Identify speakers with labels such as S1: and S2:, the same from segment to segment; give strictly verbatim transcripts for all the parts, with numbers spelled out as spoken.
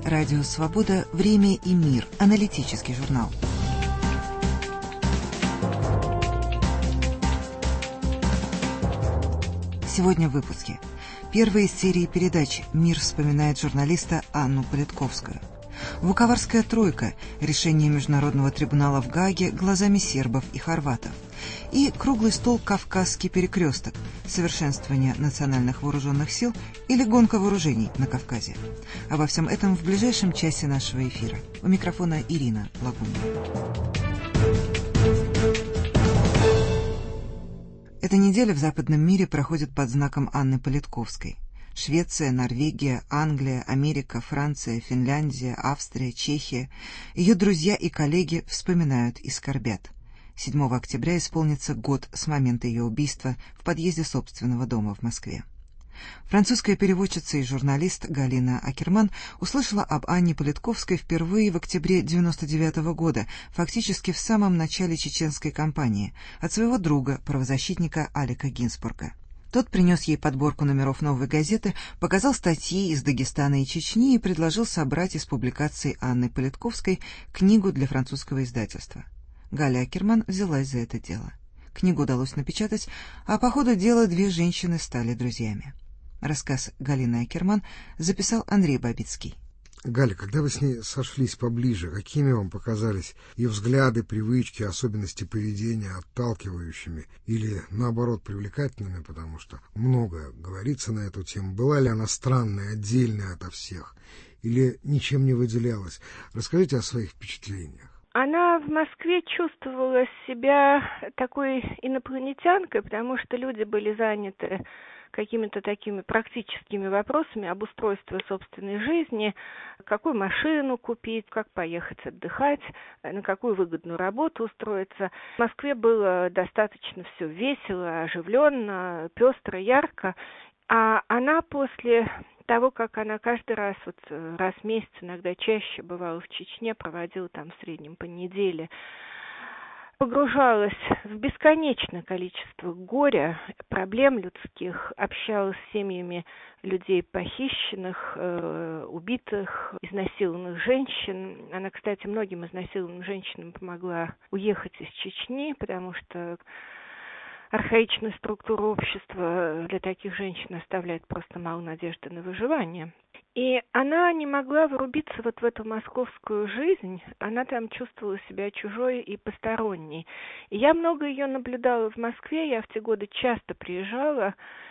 S1: Радио «Свобода. Время и мир». Аналитический журнал. Сегодня в выпуске. Первая из серии передач «Мир вспоминает» журналиста Анну Политковскую. Vukovarская тройка. Решение Международного трибунала в Гааге глазами сербов и хорватов. И круглый стол «Кавказский перекресток. Совершенствование национальных вооруженных сил или гонка вооружений на Кавказе». Обо всем этом в ближайшем часе нашего эфира. У микрофона Ирина Лагунина. Эта неделя в западном мире проходит под знаком Анны Политковской. Швеция, Норвегия, Англия, Америка, Франция, Финляндия, Австрия, Чехия. Ее друзья и коллеги вспоминают и скорбят. седьмого октября исполнится год с момента ее убийства в подъезде собственного дома в Москве. Французская переводчица и журналист Галина Акерман услышала об Анне Политковской впервые в октябре девяносто девятого года, фактически в самом начале чеченской кампании, от своего друга, правозащитника Алика Гинзбурга. Тот принес ей подборку номеров «Новой газеты», показал статьи из Дагестана и Чечни и предложил собрать из публикаций Анны Политковской книгу для французского издательства. Галя Акерман взялась за это дело. Книгу удалось напечатать, а по ходу дела две женщины стали друзьями. Рассказ Галины Акерман записал Андрей Бабицкий.
S2: Галя, когда вы с ней сошлись поближе, какими вам показались ее взгляды, привычки, особенности поведения отталкивающими или, наоборот, привлекательными, потому что много говорится на эту тему? Была ли она странная, отдельная ото всех или ничем не выделялась? Расскажите о своих впечатлениях.
S3: Она в Москве чувствовала себя такой инопланетянкой, потому что люди были заняты какими-то такими практическими вопросами обустройства собственной жизни, какую машину купить, как поехать отдыхать, на какую выгодную работу устроиться. В Москве было достаточно все весело, оживленно, пестро, ярко, а она после того, как она каждый раз, вот раз в месяц, иногда чаще бывала в Чечне, проводила там в среднем по неделе, погружалась в бесконечное количество горя, проблем людских, общалась с семьями людей похищенных, э, убитых, изнасилованных женщин. Она, кстати, многим изнасилованным женщинам помогла уехать из Чечни, потому что архаичная структура общества для таких женщин оставляет просто мало надежды на выживание. И она не могла врубиться вот в эту московскую жизнь, она там чувствовала себя чужой и посторонней. И я много ее наблюдала в Москве, я в те годы часто приезжала,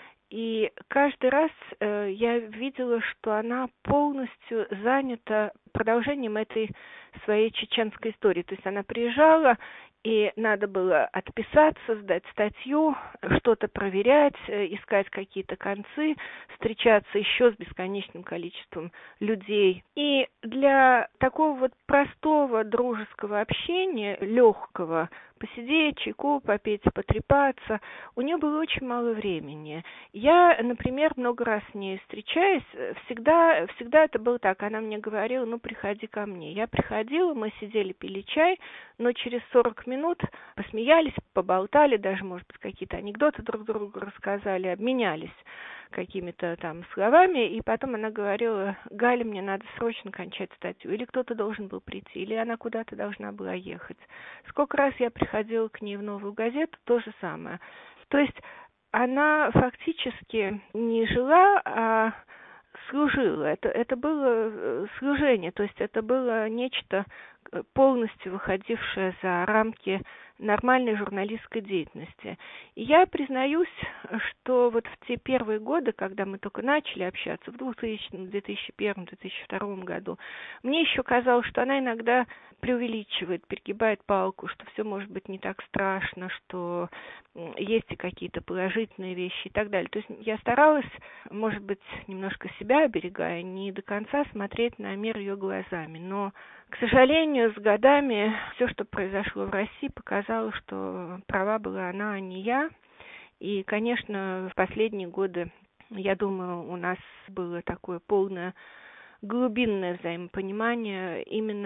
S3: и каждый раз э, я видела, что она полностью занята продолжением этой своей чеченской истории. То есть она приезжала, и надо было отписаться, сдать статью, что-то проверять, искать какие-то концы, встречаться еще с бесконечным количеством людей. И для такого вот простого дружеского общения, легкого, посидеть, чайку попить, потрепаться, у нее было очень мало времени. Я, например, много раз с ней встречаясь, всегда, всегда это было так. Она мне говорила: ну, приходи ко мне. Я приходила, мы сидели, пили чай, но через сорок минут посмеялись, поболтали, даже, может быть, какие-то анекдоты друг другу рассказали, обменялись какими-то там словами, и потом она говорила: Галя, мне надо срочно кончать статью, или кто-то должен был прийти, или она куда-то должна была ехать. Сколько раз я приходила к ней в «Новую газету», то же самое. То есть она фактически не жила, а служила. Это, это было служение, то есть это было нечто полностью выходившее за рамки нормальной журналистской деятельности. И я признаюсь, что вот в те первые годы, когда мы только начали общаться, в двухтысячном, две тысячи первом, две тысячи втором году, мне еще казалось, что она иногда преувеличивает, перегибает палку, что все может быть не так страшно, что есть и какие-то положительные вещи и так далее. То есть я старалась, может быть, немножко себя оберегая, не до конца смотреть на мир ее глазами. Но, к сожалению, с годами все, что произошло в России, показало, что права была она, а не я. И, конечно, в последние годы, я думаю, у нас было такое полное глубинное взаимопонимание именно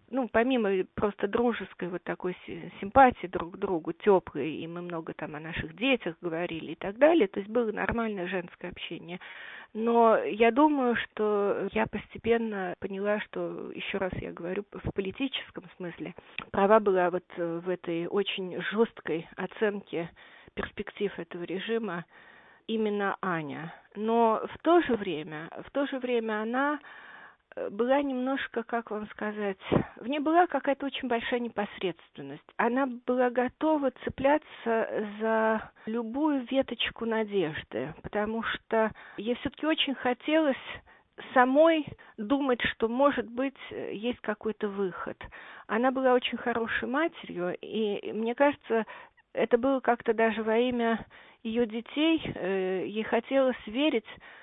S3: ну, помимо просто дружеской вот такой симпатии друг к другу, теплой, и мы много там о наших детях говорили и так далее, то есть было нормальное женское общение. Но я думаю, что я постепенно поняла, что, еще раз я говорю, в политическом смысле, права была вот в этой очень жесткой оценке перспектив этого режима именно Аня. Но в то же время, в то же время она была немножко, как вам сказать, в ней была какая-то очень большая непосредственность. Она была готова цепляться за любую веточку надежды, потому что ей все-таки очень хотелось самой думать, что, может быть, есть какой-то выход. Она была очень хорошей матерью, и, мне кажется, это было как-то даже во имя ее детей. Ей хотелось верить,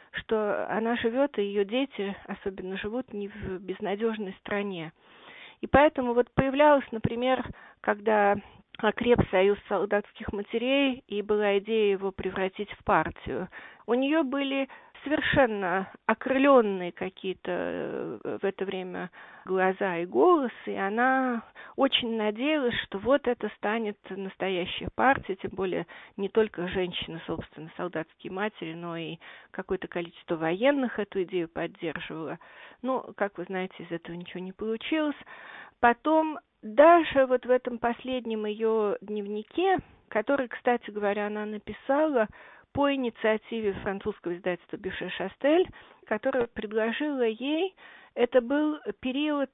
S3: что она живет, и ее дети особенно живут не в безнадежной стране. И поэтому вот появлялась, например, когда окреп союз солдатских матерей, и была идея его превратить в партию, у нее были совершенно окрыленные какие-то в это время глаза и голос, и она очень надеялась, что вот это станет настоящая партия, тем более не только женщины, собственно, солдатские матери, но и какое-то количество военных эту идею поддерживало. Ну, как вы знаете, из этого ничего не получилось. Потом даже вот в этом последнем ее дневнике, который, кстати говоря, она написала по инициативе французского издательства Бюше Шастель, которое предложило ей, это был период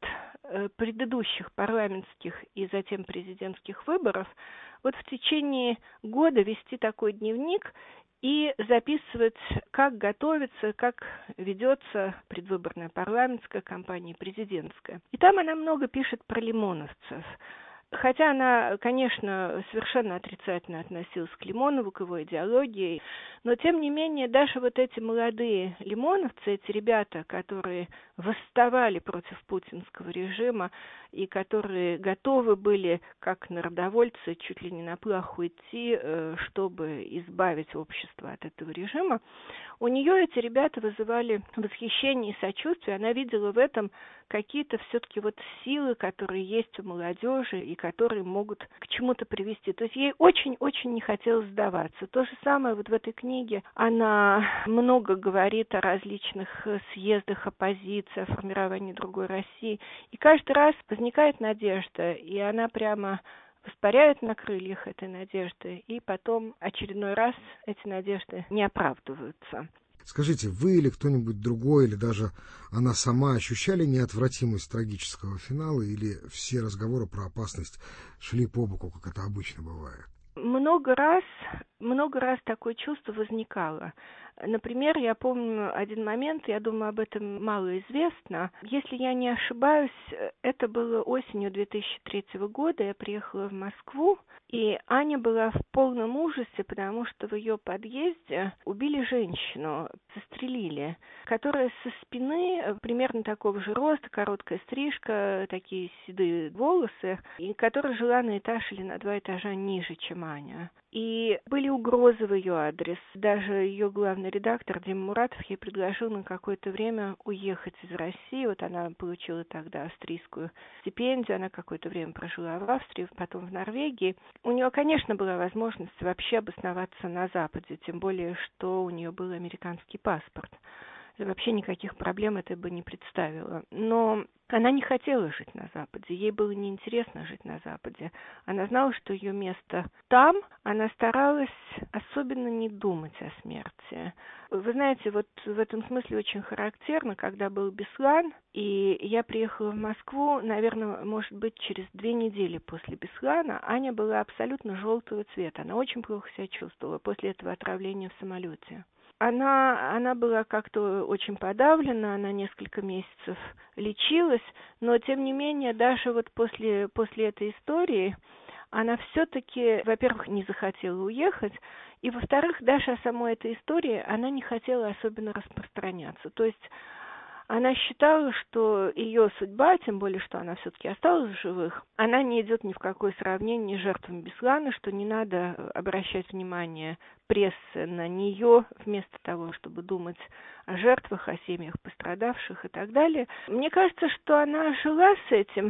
S3: предыдущих парламентских и затем президентских выборов, вот в течение года вести такой дневник и записывать, как готовится, как ведется предвыборная парламентская кампания, президентская. И там она много пишет про лимоновцев. Хотя она, конечно, совершенно отрицательно относилась к Лимонову, к его идеологии, но, тем не менее, даже вот эти молодые лимоновцы, эти ребята, которые восставали против путинского режима и которые готовы были, как народовольцы, чуть ли не на плаху идти, чтобы избавить общество от этого режима, у нее эти ребята вызывали восхищение и сочувствие. Она видела в этом какие-то все-таки вот силы, которые есть у молодежи и которые могут к чему-то привести. То есть ей очень-очень не хотелось сдаваться. То же самое вот в этой книге. Она много говорит о различных съездах оппозиции, о формировании другой России. И каждый раз возникает надежда, и она прямо воспаряет на крыльях этой надежды, и потом очередной раз эти надежды не оправдываются.
S2: Скажите, вы или кто-нибудь другой, или даже она сама ощущали неотвратимость трагического финала, или все разговоры про опасность шли по боку, как это обычно бывает?
S3: Много раз, много раз такое чувство возникало. Например, я помню один момент, я думаю, об этом мало известно. Если я не ошибаюсь, это было осенью две тысячи третьего года, я приехала в Москву, и Аня была в полном ужасе, потому что в ее подъезде убили женщину, застрелили, которая со спины примерно такого же роста, короткая стрижка, такие седые волосы, и которая жила на этаж или на два этажа ниже, чем Аня. И были угрозы в ее адрес. Даже ее главный редактор Дима Муратов ей предложил на какое-то время уехать из России. Вот она получила тогда австрийскую стипендию, она какое-то время прожила в Австрии, потом в Норвегии. У нее, конечно, была возможность вообще обосноваться на Западе, тем более, что у нее был американский паспорт. Вообще никаких проблем это бы не представило. Но она не хотела жить на Западе, ей было неинтересно жить на Западе. Она знала, что ее место там, она старалась особенно не думать о смерти. Вы знаете, вот в этом смысле очень характерно, когда был Беслан, и я приехала в Москву, наверное, может быть, через две недели после Беслана, Аня была абсолютно желтого цвета, она очень плохо себя чувствовала после этого отравления в самолете. Она, она была как-то очень подавлена, она несколько месяцев лечилась, но, тем не менее, даже вот после, после этой истории она все-таки, во-первых, не захотела уехать, и, во-вторых, даже о самой этой истории она не хотела особенно распространяться. То есть она считала, что ее судьба, тем более, что она все-таки осталась в живых, она не идет ни в какое сравнение с жертвами Беслана, что не надо обращать внимание прессы на нее, вместо того, чтобы думать о жертвах, о семьях пострадавших и так далее. Мне кажется, что она жила с этим.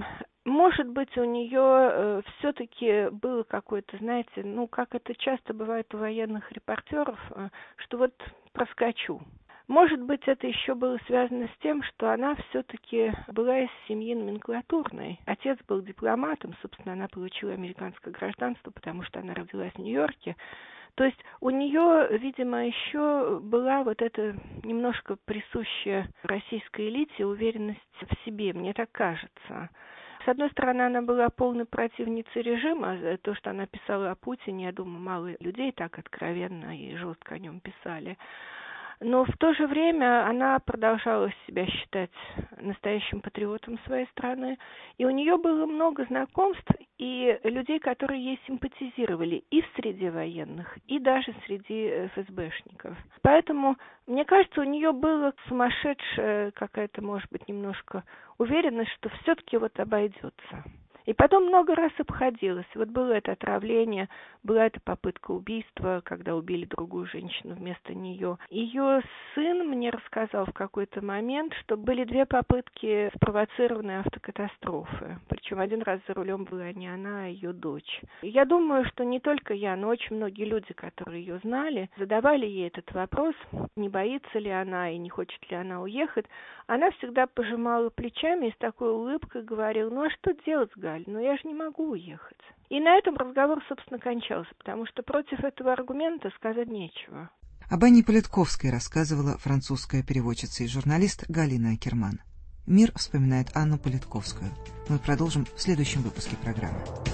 S3: Может быть, у нее э, все-таки было какое-то, знаете, ну, как это часто бывает у военных репортеров, э, что вот проскочу. Может быть, это еще было связано с тем, что она все-таки была из семьи номенклатурной. Отец был дипломатом, собственно, она получила американское гражданство, потому что она родилась в Нью-Йорке. То есть у нее, видимо, еще была вот эта немножко присущая российской элите уверенность в себе, мне так кажется. С одной стороны, она была полной противницей режима. То, что она писала о Путине, я думаю, мало людей так откровенно и жестко о нем писали. Но в то же время она продолжала себя считать настоящим патриотом своей страны. И у нее было много знакомств и людей, которые ей симпатизировали и в среде военных, и даже среди эф эс бэшников. Поэтому, мне кажется, у нее была сумасшедшая какая-то, может быть, немножко уверенность, что все-таки вот обойдется. И потом много раз обходилось. Вот было это отравление, была эта попытка убийства, когда убили другую женщину вместо нее. Ее сын мне рассказал в какой-то момент, что были две попытки спровоцированной автокатастрофы. Причем один раз за рулем была не она, а ее дочь. Я думаю, что не только я, но очень многие люди, которые ее знали, задавали ей этот вопрос, не боится ли она и не хочет ли она уехать. Она всегда пожимала плечами и с такой улыбкой говорила: ну а что делать, Галь? Но я же не могу уехать. И на этом разговор, собственно, кончался, потому что против этого аргумента сказать нечего.
S1: Об Анне Политковской рассказывала французская переводчица и журналист Галина Акерман. Мир вспоминает Анну Политковскую. Мы продолжим в следующем выпуске программы.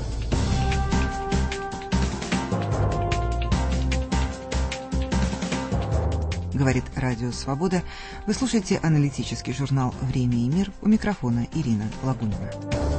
S1: Говорит Радио Свобода. Вы слушаете аналитический журнал «Время и мир». У микрофона Ирина Лагунова.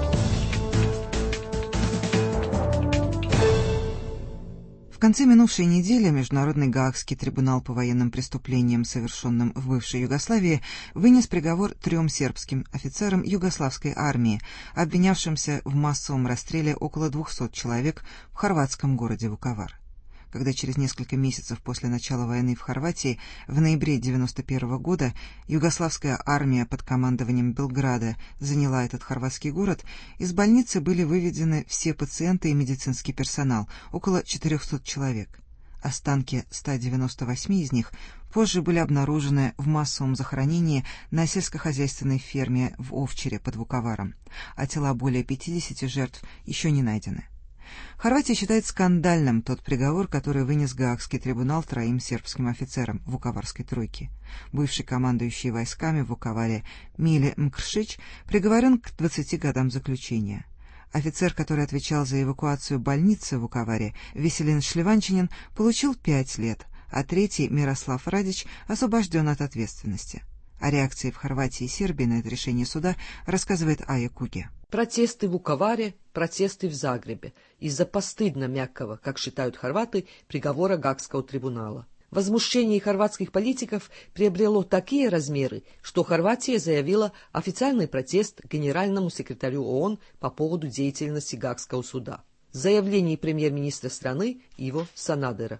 S1: В конце минувшей недели Международный Гаагский трибунал по военным преступлениям, совершенным в бывшей Югославии, вынес приговор трем сербским офицерам югославской армии, обвинявшимся в массовом расстреле около двухсот человек в хорватском городе Вуковар. Когда через несколько месяцев после начала войны в Хорватии, в ноябре девяносто первого года, югославская армия под командованием Белграда заняла этот хорватский город, из больницы были выведены все пациенты и медицинский персонал, около четырехсот человек. Останки ста девяноста восьми из них позже были обнаружены в массовом захоронении на сельскохозяйственной ферме в Овчаре под Вуковаром, а тела более пятидесяти жертв еще не найдены. Хорватия считает скандальным тот приговор, который вынес Гаагский трибунал троим сербским офицерам Вуковарской тройки. Бывший командующий войсками в Вуковаре Миле Мкршич приговорен к двадцати годам заключения. Офицер, который отвечал за эвакуацию больницы в Вуковаре, Веселин Шливанчанин, получил пять лет, а третий, Мирослав Радич, освобожден от ответственности. О реакции в Хорватии и Сербии на это решение суда рассказывает Ая Куге.
S4: Протесты в Вуковаре, протесты в Загребе из-за постыдно мягкого, как считают хорваты, приговора Гаагского трибунала. Возмущение хорватских политиков приобрело такие размеры, что Хорватия заявила официальный протест генеральному секретарю ООН по поводу деятельности Гаагского суда. Заявление премьер-министра страны Иво Санадера.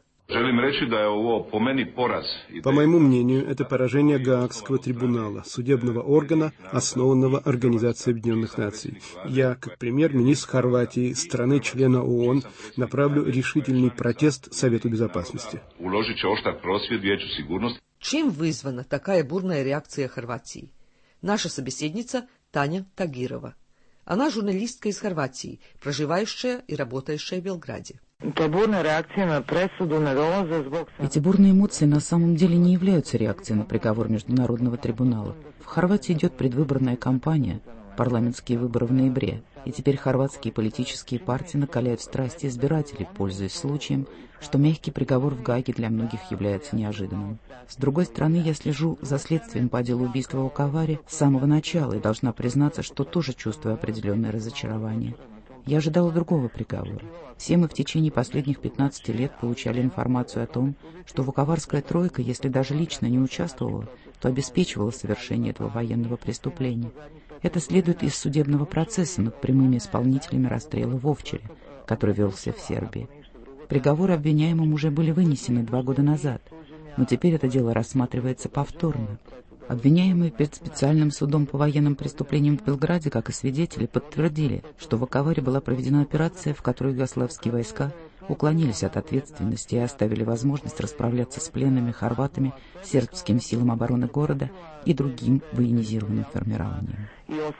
S5: По моему мнению, это поражение Гаагского трибунала, судебного органа, основанного Организацией Объединенных Наций. Я, как премьер-министр Хорватии, страны-члена ООН, направлю решительный протест Совету Безопасности.
S4: Чем вызвана такая бурная реакция Хорватии? Наша собеседница Таня Тагирова. Она журналистка из Хорватии, проживающая и работающая в Белграде.
S6: Эти
S7: бурные эмоции на самом деле не являются реакцией на приговор Международного трибунала. В Хорватии идет предвыборная кампания, парламентские выборы в ноябре, и теперь хорватские политические партии накаляют страсти избирателей, пользуясь случаем, что мягкий приговор в Гааге для многих является неожиданным. С другой стороны, я слежу за следствием по делу убийства в Вуковаре с самого начала и должна признаться, что тоже чувствую определенное разочарование. Я ожидала другого приговора. Все мы в течение последних пятнадцати лет получали информацию о том, что Вуковарская тройка, если даже лично не участвовала, то обеспечивала совершение этого военного преступления. Это следует из судебного процесса над прямыми исполнителями расстрела в Овчаре, который велся в Сербии. Приговоры обвиняемым уже были вынесены два года назад, но теперь это дело рассматривается повторно. Обвиняемые перед специальным судом по военным преступлениям в Белграде, как и свидетели, подтвердили, что в Вуковаре была проведена операция, в которой югославские войска уклонились от ответственности и оставили возможность расправляться с пленными хорватами, сербским силам обороны города и другим военизированным формированием.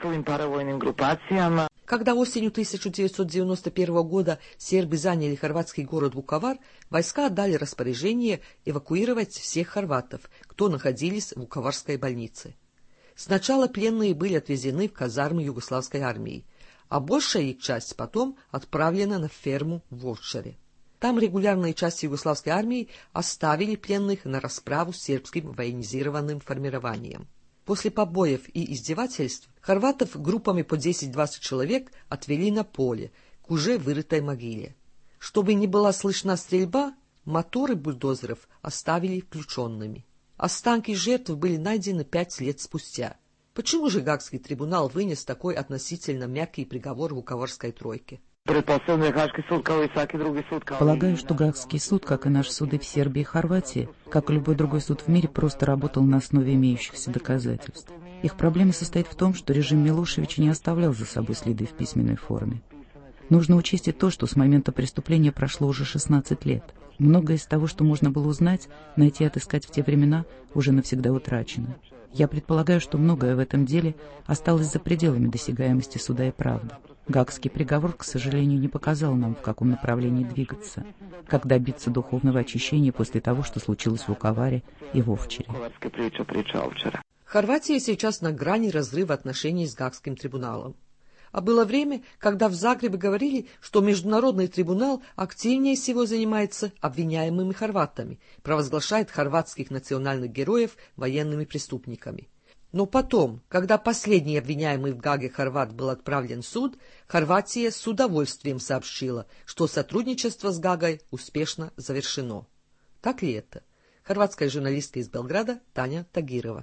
S4: Когда осенью тысяча девятьсот девяносто первого года сербы заняли хорватский город Вуковар, войска отдали распоряжение эвакуировать всех хорватов, кто находились в Вуковарской больнице. Сначала пленные были отвезены в казармы югославской армии, а большая их часть потом отправлена на ферму в Овчаре. Там регулярные части югославской армии оставили пленных на расправу с сербским военизированным формированием. После побоев и издевательств хорватов группами по десять-двадцать человек отвели на поле, к уже вырытой могиле. Чтобы не была слышна стрельба, моторы бульдозеров оставили включенными. Останки жертв были найдены пять лет спустя. Почему же Гаагский трибунал вынес такой относительно мягкий приговор Вуковарской тройке?
S7: Полагаю, что Гаагский суд, как и наши суды в Сербии и Хорватии, как и любой другой суд в мире, просто работал на основе имеющихся доказательств. Их проблема состоит в том, что режим Милошевича не оставлял за собой следы в письменной форме. Нужно учесть и то, что с момента преступления прошло уже шестнадцать лет. Многое из того, что можно было узнать, найти и отыскать в те времена, уже навсегда утрачено. Я предполагаю, что многое в этом деле осталось за пределами досягаемости суда и правды. Гаагский приговор, к сожалению, не показал нам, в каком направлении двигаться, как добиться духовного очищения после того, что случилось в Вуковаре и в Овчаре.
S4: Хорватия сейчас на грани разрыва отношений с Гаагским трибуналом. А было время, когда в Загребе говорили, что Международный трибунал активнее всего занимается обвиняемыми хорватами, провозглашает хорватских национальных героев военными преступниками. Но потом, когда последний обвиняемый в Гааге хорват был отправлен в суд, Хорватия с удовольствием сообщила, что сотрудничество с Гаагой успешно завершено. Так ли это? Хорватская журналистка из Белграда Таня Тагирова.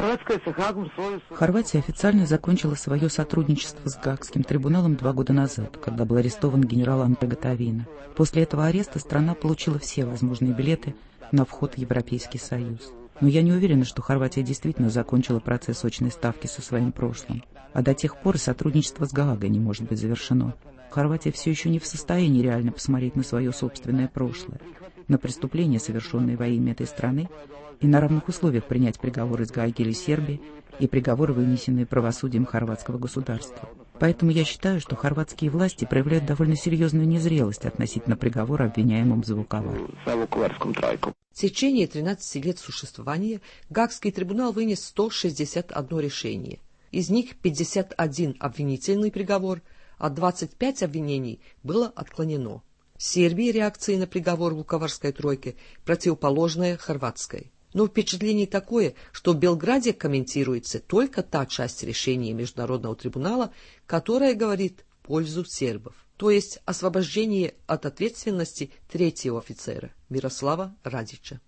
S7: Хорватия официально закончила свое сотрудничество с Гаагским трибуналом два года назад, когда был арестован генерал Анте Готовина. После этого ареста страна получила все возможные билеты на вход в Европейский Союз. Но я не уверена, что Хорватия действительно закончила процесс очной ставки со своим прошлым. А до тех пор сотрудничество с Гаагой не может быть завершено. Хорватия все еще не в состоянии реально посмотреть на свое собственное прошлое, на преступления, совершенные во имя этой страны, и на равных условиях принять приговоры из Гааги или Сербии и приговоры, вынесенные правосудием хорватского государства. Поэтому я считаю, что хорватские власти проявляют довольно серьезную незрелость относительно приговора обвиняемым за Вуковар.
S4: В течение тринадцати лет существования Гаагский трибунал вынес сто шестьдесят одно решение. Из них пятьдесят один обвинительный приговор, а двадцать пять обвинений было отклонено. В Сербии реакция на приговор Вуковарской тройки противоположная хорватской. Но впечатление такое, что в Белграде комментируется только та часть решения Международного трибунала, которая говорит в пользу сербов, то есть освобождение от ответственности третьего офицера Мирослава Радича.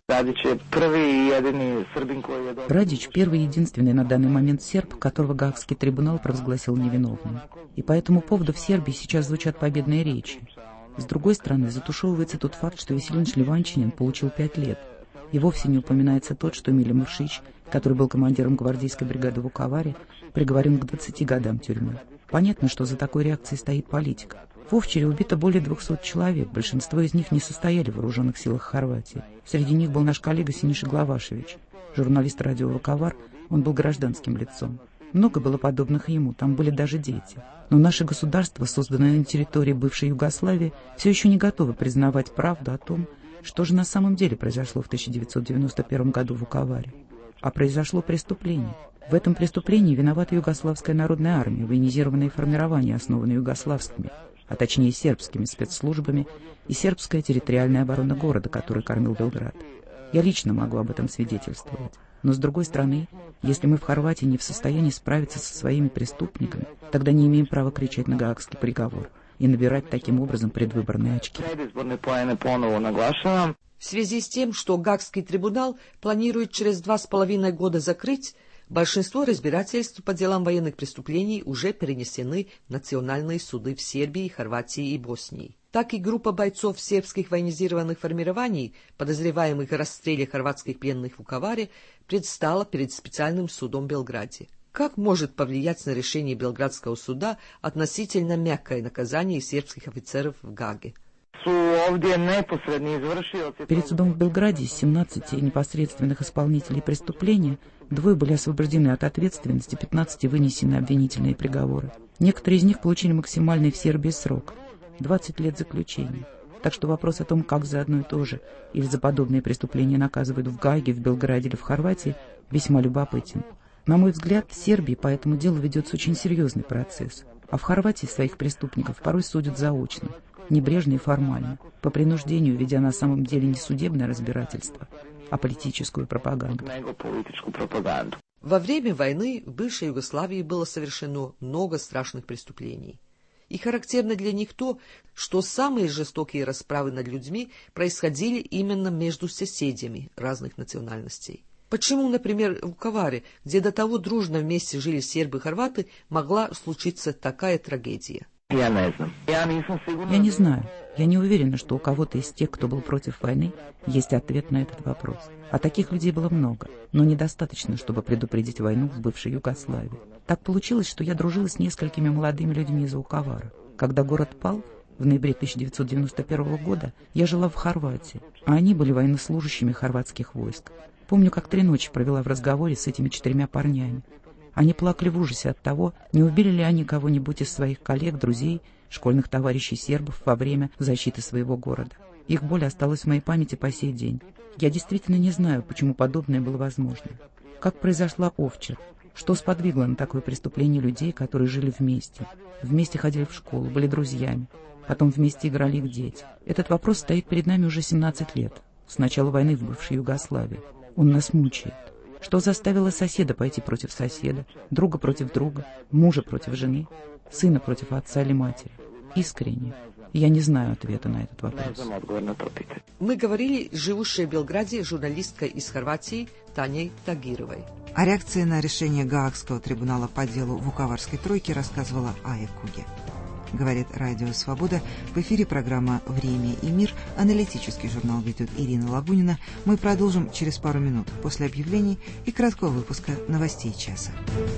S7: Радич – первый и единственный на данный момент серб, которого Гаагский трибунал провозгласил невиновным. И по этому поводу в Сербии сейчас звучат победные речи. С другой стороны, затушевывается тот факт, что Веселин Шливанчанин получил пять лет. И вовсе не упоминается тот, что Миле Муршич, который был командиром гвардейской бригады в Вуковаре, приговорен к двадцати годам тюрьмы. Понятно, что за такой реакцией стоит политика. В Овчаре убито более двухсот человек, большинство из них не состояли в вооруженных силах Хорватии. Среди них был наш коллега Синиша Главашевич, журналист радио «Вуковар», он был гражданским лицом. Много было подобных ему, там были даже дети. Но наше государство, созданное на территории бывшей Югославии, все еще не готово признавать правду о том, что же на самом деле произошло в тысяча девятьсот девяносто первом году в Вуковаре. А произошло преступление. В этом преступлении виновата Югославская народная армия, военизированные формирования, основанные югославскими, а точнее сербскими спецслужбами, и сербская территориальная оборона города, который кормил Белград. Я лично могу об этом свидетельствовать. Но с другой стороны, если мы в Хорватии не в состоянии справиться со своими преступниками, тогда не имеем права кричать на Гаагский приговор и набирать таким образом предвыборные очки.
S4: В связи с тем, что Гаагский трибунал планирует через два с половиной года закрыть, Большинство разбирательств по делам военных преступлений уже перенесены в национальные суды в Сербии, Хорватии и Боснии. Так и группа бойцов сербских военизированных формирований, подозреваемых в расстреле хорватских пленных в Вуковаре, предстала перед специальным судом в Белграде. Как может повлиять на решение Белградского суда относительно мягкое наказание сербских офицеров в Гаге?
S7: Перед судом в Белграде из семнадцати непосредственных исполнителей преступления двое были освобождены от ответственности, пятнадцати вынесены обвинительные приговоры. Некоторые из них получили максимальный в Сербии срок – двадцать лет заключения. Так что вопрос о том, как за одно и то же или за подобные преступления наказывают в Гааге, в Белграде или в Хорватии, весьма любопытен. На мой взгляд, в Сербии по этому делу ведется очень серьезный процесс, а в Хорватии своих преступников порой судят заочно, небрежно и формально, по принуждению, ведя на самом деле не судебное разбирательство, а политическую пропаганду.
S4: Во время войны в бывшей Югославии было совершено много страшных преступлений. И характерно для них то, что самые жестокие расправы над людьми происходили именно между соседями разных национальностей. Почему, например, в Вуковаре, где до того дружно вместе жили сербы и хорваты, могла случиться такая трагедия?
S7: Я не знаю. Я не уверена, что у кого-то из тех, кто был против войны, есть ответ на этот вопрос. А таких людей было много, но недостаточно, чтобы предупредить войну в бывшей Югославии. Так получилось, что я дружила с несколькими молодыми людьми из Вуковара. Когда город пал, в ноябре тысяча девятьсот девяносто первого года, я жила в Хорватии, а они были военнослужащими хорватских войск. Помню, как три ночи провела в разговоре с этими четырьмя парнями. Они плакали в ужасе от того, не убили ли они кого-нибудь из своих коллег, друзей, школьных товарищей сербов во время защиты своего города. Их боль осталась в моей памяти по сей день. Я действительно не знаю, почему подобное было возможно. Как произошла Овчар? Что сподвигло на такое преступление людей, которые жили вместе? Вместе ходили в школу, были друзьями. Потом вместе играли их дети. Этот вопрос стоит перед нами уже семнадцать лет, с начала войны в бывшей Югославии. Он нас мучает. Что заставило соседа пойти против соседа, друга против друга, мужа против жены, сына против отца или матери? Искренне. Я не знаю ответа на этот вопрос.
S4: Мы говорили с живущей в Белграде журналисткой из Хорватии Таней Тагировой.
S1: О реакции на решение Гаагского трибунала по делу Вуковарской тройки рассказывала Ая Куге. Говорит Радио Свобода. В эфире программа «Время и мир». Аналитический журнал ведет Ирина Лагунина. Мы продолжим через пару минут после объявлений и краткого выпуска новостей часа.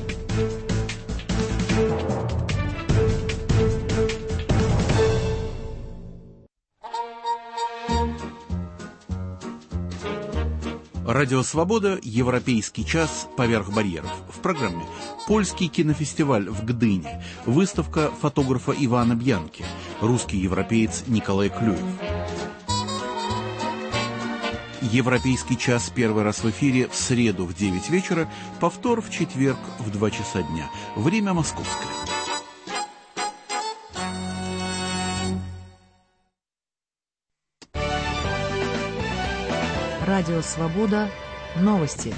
S6: Радио Свобода, Европейский час поверх барьеров. В программе Польский кинофестиваль в Гдыне, выставка фотографа Ивана Бьянки, русский европеец Николай Клюев. Европейский час первый раз в эфире в среду в девять вечера, повтор в четверг в два часа дня. Время московское.
S8: Радио Свобода. Новости.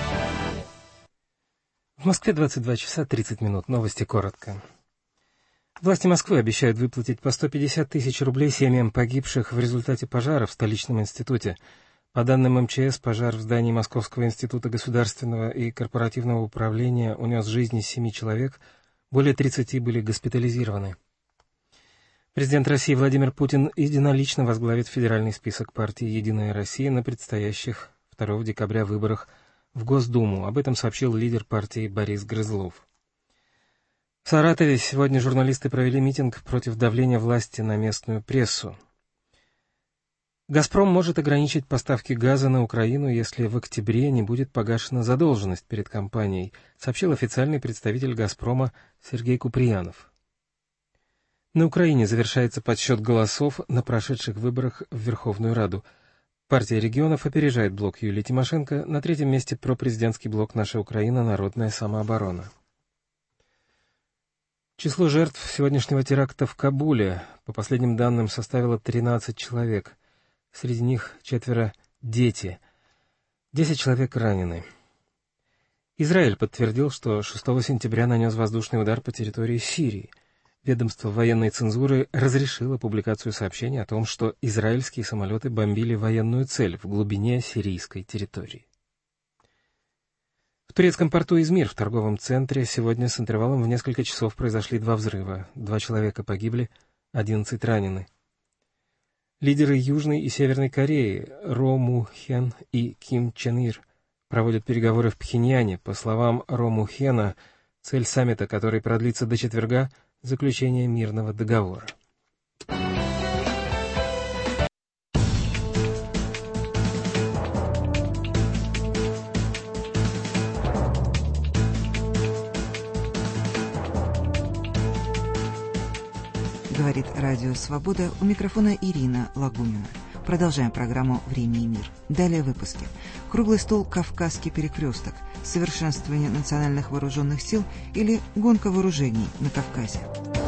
S9: В Москве двадцать два часа тридцать минут. Новости коротко. Власти Москвы обещают выплатить по сто пятьдесят тысяч рублей семьям погибших в результате пожара в столичном институте. По данным эм че эс, пожар в здании Московского института государственного и корпоративного управления унес жизни семи человек, более тридцати были госпитализированы. Президент России Владимир Путин единолично возглавит федеральный список партии «Единая Россия» на предстоящих второго декабря выборах в Госдуму. Об этом сообщил лидер партии Борис Грызлов. В Саратове сегодня журналисты провели митинг против давления власти на местную прессу. «Газпром» может ограничить поставки газа на Украину, если в октябре не будет погашена задолженность перед компанией, сообщил официальный представитель «Газпрома» Сергей Куприянов. На Украине завершается подсчет голосов на прошедших выборах в Верховную Раду. Партия регионов опережает блок Юлии Тимошенко, на третьем месте пропрезидентский блок «Наша Украина. Народная самооборона». Число жертв сегодняшнего теракта в Кабуле, по последним данным, составило тринадцать человек. Среди них четверо дети. десять человек ранены. Израиль подтвердил, что шестого сентября нанес воздушный удар по территории Сирии. Ведомство военной цензуры разрешило публикацию сообщений о том, что израильские самолеты бомбили военную цель в глубине сирийской территории. В турецком порту Измир в торговом центре сегодня с интервалом в несколько часов произошли два взрыва. Два человека погибли, одиннадцать ранены. Лидеры Южной и Северной Кореи Ро Му Хен и Ким Чен Ир проводят переговоры в Пхеньяне. По словам Ро Му Хена, цель саммита, который продлится до четверга, заключение мирного договора.
S1: Говорит Радио Свобода, у микрофона Ирина Лагунина. Продолжаем программу «Время и мир». Далее выпуски. Круглый стол «Кавказский перекресток», совершенствование национальных вооруженных сил или гонка вооружений на Кавказе.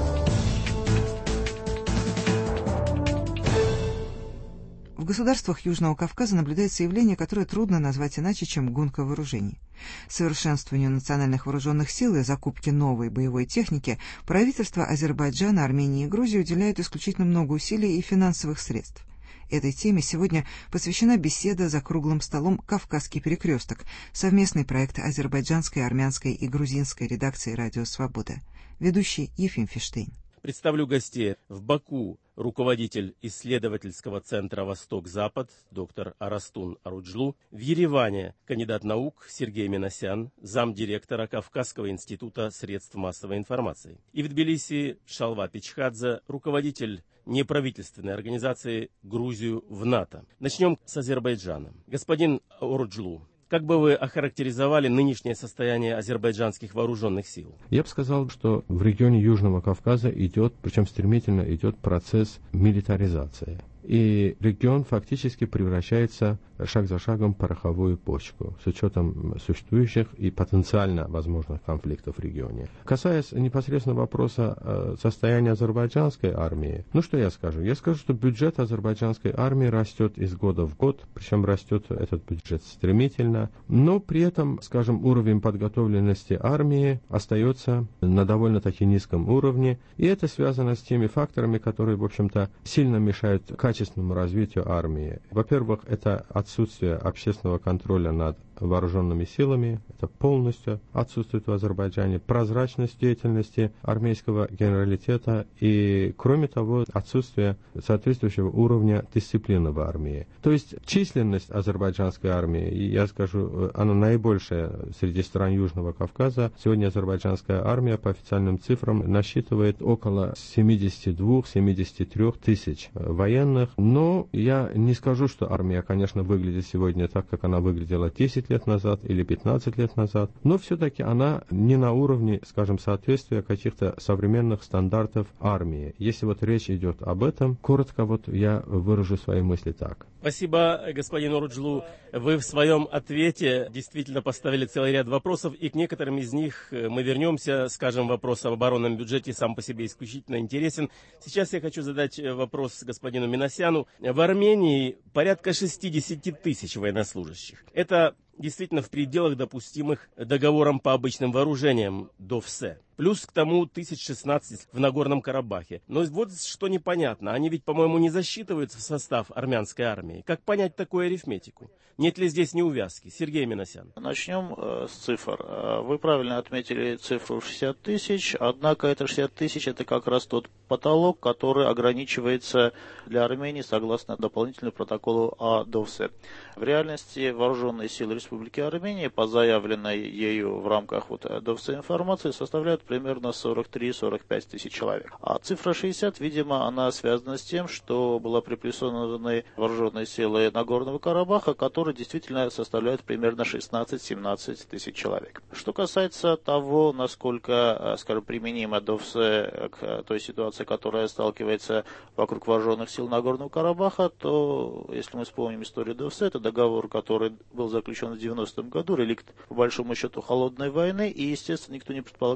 S1: В государствах Южного Кавказа наблюдается явление, которое трудно назвать иначе, чем гонка вооружений. Совершенствованию национальных вооруженных сил и закупке новой боевой техники правительства Азербайджана, Армении и Грузии уделяют исключительно много усилий и финансовых средств. Этой теме сегодня посвящена беседа за круглым столом «Кавказский перекресток», совместный проект азербайджанской, армянской и грузинской редакции «Радио Свобода». Ведущий Ефим Фиштейн.
S10: Представлю гостей. В Баку руководитель исследовательского центра «Восток-Запад» доктор Арастун Аруджлу. В Ереване кандидат наук Сергей Минасян, замдиректора Кавказского института средств массовой информации. И в Тбилиси Шалва Пичхадзе, руководитель неправительственной организации «Грузию в НАТО». Начнем с Азербайджана. Господин Аруджлу, как бы вы охарактеризовали нынешнее состояние азербайджанских вооруженных сил?
S11: Я бы сказал, что в регионе Южного Кавказа идет, причем стремительно идет процесс милитаризации. И регион фактически превращается шаг за шагом в пороховую почку, с учетом существующих и потенциально возможных конфликтов в регионе. Касаясь непосредственно вопроса э, состояния азербайджанской армии, ну что я скажу? Я скажу, что бюджет азербайджанской армии растет из года в год, причем растет этот бюджет стремительно, но при этом, скажем, уровень подготовленности армии остается на довольно-таки низком уровне, и это связано с теми факторами, которые, в общем-то, сильно мешают качественному развитию армии. Во-первых, это отсутствие общественного контроля над вооруженными силами, это полностью отсутствует в Азербайджане, прозрачность деятельности армейского генералитета и, кроме того, отсутствие соответствующего уровня дисциплины в армии. То есть численность азербайджанской армии, и я скажу, она наибольшая среди стран Южного Кавказа. Сегодня азербайджанская армия по официальным цифрам насчитывает около семьдесят два - семьдесят три тысяч военных, но я не скажу, что армия, конечно, выглядит сегодня так, как она выглядела десять лет назад или пятнадцать лет назад, но все-таки она не на уровне, скажем, соответствия каких-то современных стандартов армии. Если вот речь идет об этом, коротко вот я выражу свои мысли так.
S10: Спасибо, господин Аруджлу. Вы в своем ответе действительно поставили целый ряд вопросов, и к некоторым из них мы вернемся. Скажем, вопрос об оборонном бюджете сам по себе исключительно интересен. Сейчас я хочу задать вопрос господину Минасяну. В Армении порядка шестьдесят тысяч военнослужащих. Это действительно в пределах допустимых договором по обычным вооружениям ДОВСЭ. Плюс к тому тысяч шестнадцать в Нагорном Карабахе. Но вот что непонятно. Они ведь, по-моему, не засчитываются в состав армянской армии. Как понять такую арифметику? Нет ли здесь неувязки? Сергей Минасян.
S12: Начнем э, с цифр. Вы правильно отметили цифру шестьдесят тысяч, однако это шестьдесят тысяч, это как раз тот потолок, который ограничивается для Армении согласно дополнительному протоколу о ДОВСЭ. В реальности вооруженные силы Республики Армения по заявленной ею в рамках вот ДОВСЭ информации составляют примерно сорок три - сорок пять тысяч человек. А цифра шестьдесят, видимо, она связана с тем, что была приплюсованы вооруженные силы Нагорного Карабаха, которые действительно составляют примерно шестнадцать - семнадцать тысяч человек. Что касается того, насколько, скажем, применима ДОВСЭ к той ситуации, которая сталкивается вокруг вооруженных сил Нагорного Карабаха, то, если мы вспомним историю ДОВСЭ, это договор, который был заключен в девяностом году, реликт, по большому счету, холодной войны, и, естественно, никто не предполагал, что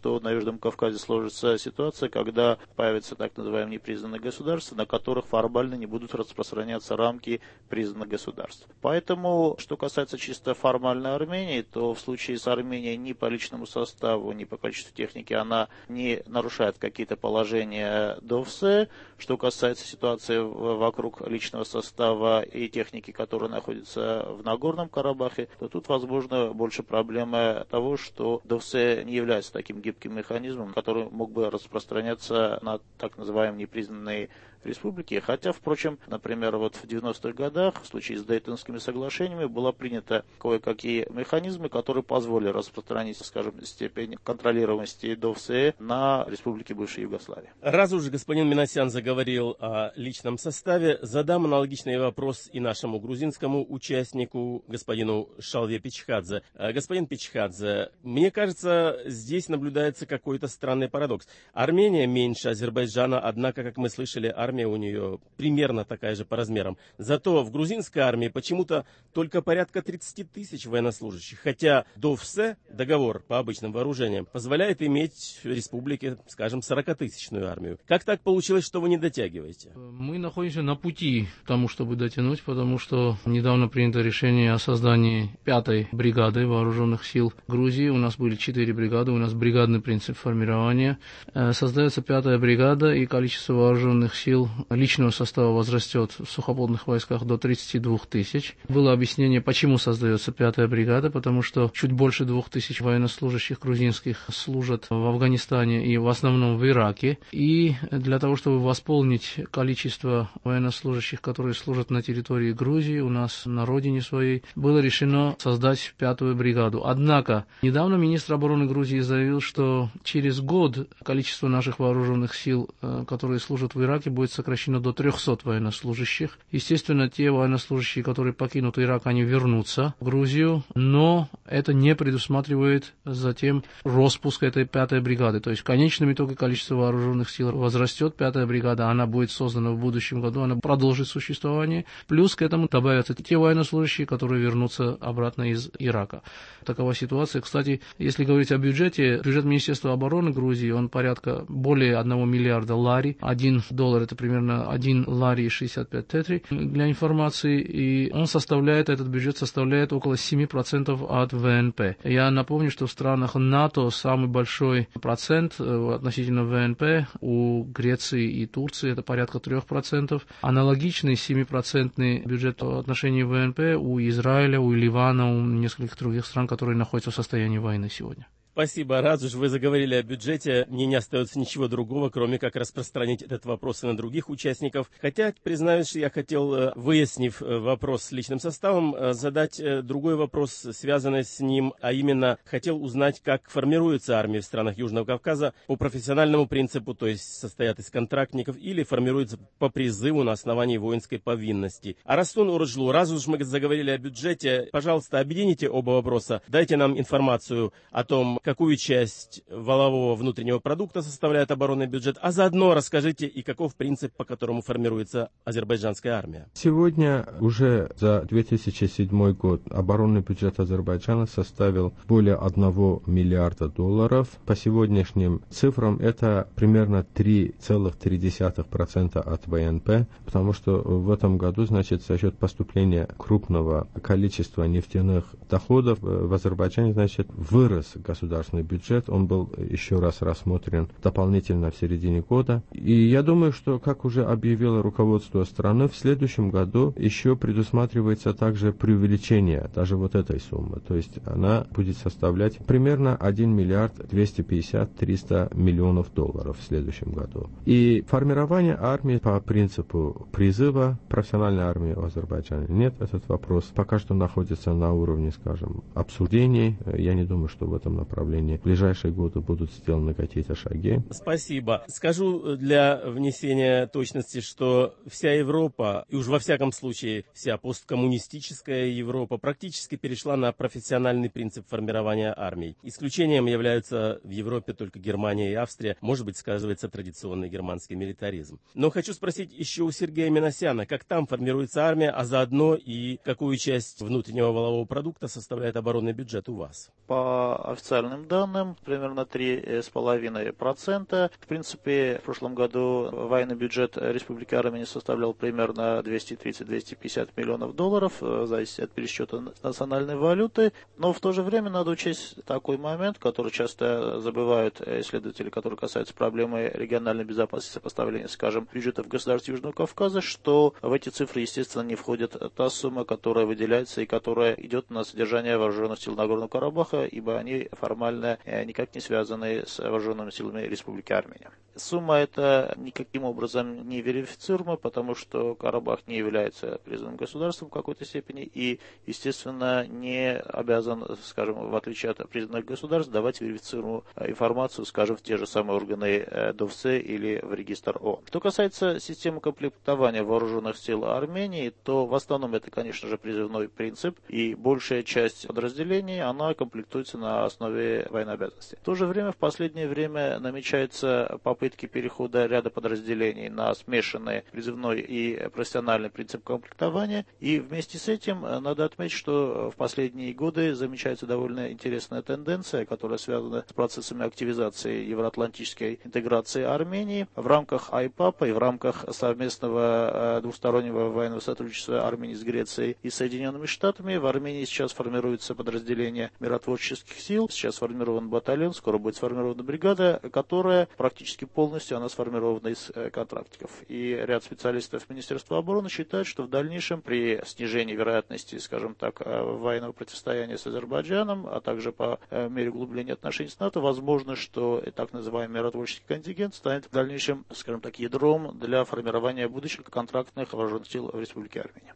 S12: что на Южном Кавказе сложится ситуация, когда появятся так называемые непризнанные государства, на которых формально не будут распространяться рамки признанных государств. Поэтому, что касается чисто формальной Армении, то в случае с Арменией ни по личному составу, ни по количеству техники она не нарушает какие-то положения ДОВСЭ. Что касается ситуации вокруг личного состава и техники, которая находится в Нагорном Карабахе, то тут, возможно, больше проблема того, что ДОВСЭ не является таким гибким механизмом, который мог бы распространяться на так называемые непризнанные республики. Хотя, впрочем, например, вот в девяностых годах в случае с Дейтонскими соглашениями была принята кое-какие механизмы, которые позволили распространить, скажем, степень контролируемости ДОВСЭ на республики бывшей Югославии.
S10: Раз уже господин Минасян заговорил о личном составе, задам аналогичный вопрос и нашему грузинскому участнику, господину Шалве Пичхадзе. Господин Пичхадзе, мне кажется, здесь наблюдается какой-то странный парадокс. Армения меньше Азербайджана, однако, как мы слышали, армия у нее примерно такая же по размерам. Зато в грузинской армии почему-то только порядка тридцать тысяч военнослужащих. Хотя ДОВСЭ, договор по обычным вооружениям, позволяет иметь в республике, скажем, сорокатысячную армию. Как так получилось, что вы не дотягиваете?
S13: Мы находимся на пути к тому, чтобы дотянуть, потому что недавно принято решение о создании пятой бригады вооруженных сил Грузии. У нас были четыре бригады, у нас бригадный принцип формирования. Создается пятая бригада, и количество вооруженных сил личного состава возрастет в сухопутных войсках до тридцати двух тысяч. Было объяснение, почему создается пятая бригада, потому что чуть больше двух тысяч военнослужащих грузинских служат в Афганистане и в основном в Ираке. И для того, чтобы восполнить количество военнослужащих, которые служат на территории Грузии, у нас на родине своей, было решено создать пятую бригаду. Однако, недавно министр обороны Грузии заявил, что через год количество наших вооруженных сил, которые служат в Ираке, будет сокращено до трехсот военнослужащих. Естественно, те военнослужащие, которые покинут Ирак, они вернутся в Грузию, но это не предусматривает затем распуск этой пятой бригады. То есть в конечном итоге количество вооруженных сил возрастет, пятая бригада, она будет создана в будущем году, она продолжит существование. Плюс к этому добавятся те военнослужащие, которые вернутся обратно из Ирака. Такова ситуация. Кстати, если говорить о бюджете, бюджет Министерства обороны Грузии, он порядка более одного миллиарда лари. Один доллар это примерно один лари и шестьдесят пять тетри для информации. И он составляет, этот бюджет составляет около семь процентов от ВНП. Я напомню, что в странах НАТО самый большой процент относительно ВНП у Греции и Турции это порядка трех процентов. Аналогичный семипроцентный бюджет в отношении ВНП у Израиля, у Ливана, у нескольких других стран, которые находятся в состоянии войны сегодня.
S10: Спасибо. Раз уж вы заговорили о бюджете, мне не остается ничего другого, кроме как распространить этот вопрос и на других участников. Хотя, признаюсь, я хотел, выяснив вопрос с личным составом, задать другой вопрос, связанный с ним, а именно хотел узнать, как формируется армия в странах Южного Кавказа по профессиональному принципу, то есть состоят из контрактников, или формируется по призыву на основании воинской повинности. Арастун Ураджлу, раз уж мы заговорили о бюджете, пожалуйста, объедините оба вопроса, дайте нам информацию о том, какую часть валового внутреннего продукта составляет оборонный бюджет, а заодно расскажите и каков принцип, по которому формируется азербайджанская армия.
S11: Сегодня уже за две тысячи седьмой год оборонный бюджет Азербайджана составил более одного миллиарда долларов. По сегодняшним цифрам это примерно три целых три десятых процента от ВНП, потому что в этом году, значит, за счет поступления крупного количества нефтяных доходов в Азербайджане, значит, вырос государственный бюджет, он был еще раз рассмотрен дополнительно в середине года. И я думаю, что, как уже объявило руководство страны, в следующем году еще предусматривается также преувеличение даже вот этой суммы. То есть она будет составлять примерно один миллиард двести пятьдесят - триста миллионов долларов в следующем году. И формирование армии по принципу призыва, профессиональной армии в Азербайджане нет, этот вопрос пока что находится на уровне, скажем, обсуждений. Я не думаю, что в этом направлении в ближайшие годы будут сделаны какие-то шаги.
S10: Спасибо. Скажу для внесения точности, что вся Европа, и уж во всяком случае вся посткоммунистическая Европа, практически перешла на профессиональный принцип формирования армий. Исключением являются в Европе только Германия и Австрия. Может быть, сказывается традиционный германский милитаризм. Но хочу спросить еще у Сергея Минасяна, как там формируется армия, а заодно и какую часть внутреннего валового продукта составляет оборонный бюджет у вас?
S12: По официальным официальным данным, примерно три с половиной процента. В принципе, в прошлом году военный бюджет Республики Армения составлял примерно двести тридцать — двести пятьдесят миллионов долларов, зависит от пересчета национальной валюты. Но в то же время надо учесть такой момент, который часто забывают исследователи, который касается проблемы региональной безопасности, сопоставления, скажем, бюджетов государств Южного Кавказа, что в эти цифры, естественно, не входит та сумма, которая выделяется и которая идет на содержание вооруженных сил Нагорного Карабаха, ибо они формально никак не связаны с вооруженными силами Республики Армения. Сумма эта никаким образом не верифицируема, потому что Карабах не является признанным государством в какой-то степени и, естественно, не обязан, скажем, в отличие от признанных государств, давать верифицируемую информацию, скажем, в те же самые органы ДОВЦ или в регистр ООН. Что касается системы комплектования вооруженных сил Армении, то в основном это, конечно же, призывной принцип, и большая часть подразделений, она комплектуется на основе военнообязанности. В то же время, в последнее время намечаются попытки перехода ряда подразделений на смешанный призывной и профессиональный принцип комплектования, и вместе с этим надо отметить, что в последние годы замечается довольно интересная тенденция, которая связана с процессами активизации евроатлантической интеграции Армении в рамках АйПАПа и в рамках совместного двустороннего военного сотрудничества Армении с Грецией и Соединенными Штатами. В Армении сейчас формируется подразделение миротворческих сил, сейчас сформирован батальон, скоро будет сформирована бригада, которая практически полностью она сформирована из контрактиков. И ряд специалистов Министерства обороны считают, что в дальнейшем при снижении вероятности, скажем так, военного противостояния с Азербайджаном, а также по мере углубления отношений с НАТО, возможно, что так называемый миротворческий контингент станет в дальнейшем, скажем так, ядром для формирования будущих контрактных вооруженных сил в Республике Армения.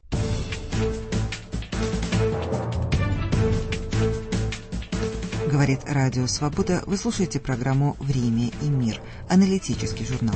S1: Говорит Радио Свобода. Вы слушаете программу «Время и мир», аналитический журнал.